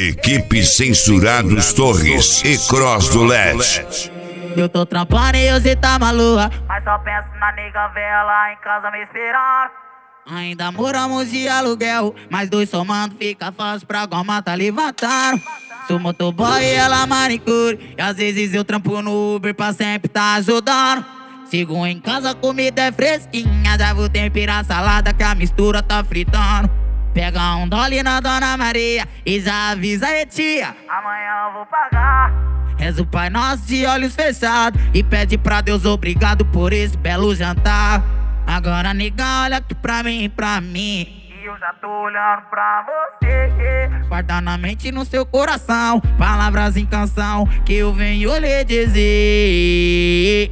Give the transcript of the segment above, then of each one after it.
Equipe Censurados Torres e Cross do LED. Eu tô trampando e hoje tá maluca, mas só penso na nega velha lá em casa me esperando. Ainda moramos de aluguel, mas dois somando fica fácil pra goma tá levantando. Sou motoboy e ela manicure, e às vezes eu trampo no Uber pra sempre tá ajudando. Chego em casa, a comida é fresquinha, já vou temperar a salada que a mistura tá fritando. Pega um dolly na Dona Maria e já avisa aí, tia, amanhã eu vou pagar. Reza o Pai Nosso de olhos fechados e pede pra Deus obrigado por esse belo jantar. Agora nega, olha aqui pra mim, e eu já tô olhando pra você. Guarda na mente e no seu coração palavras em canção que eu venho lhe dizer.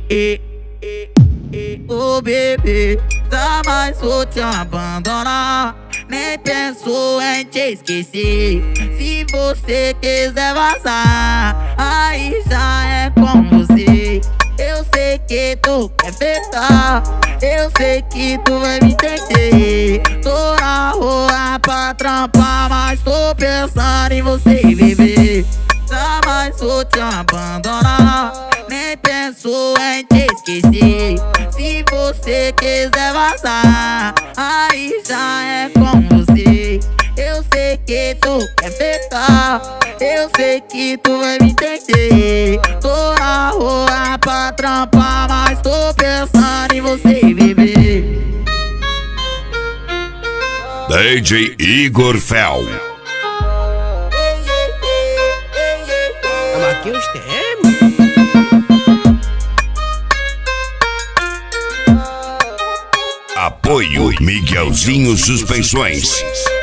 Ô bebê, jamais vou te abandonar, nem penso em te esquecer. Se você quiser vazar, aí já é com você. Eu sei que tu quer fechar, eu sei que tu vai me entender. Tô na rua pra trampar, mas tô pensando em você, bebê. Jamais vou te abandonar, nem penso em te esquecer. Se você quiser vazar, aí já é com você. Eu sei que tu quer fechar, eu sei que tu vai me entender. Tô na rua pra trampar, mas tô pensando em você, bebê. DJ Igor Fel. Aqui os temas. Apoio Miguelzinho Suspensões.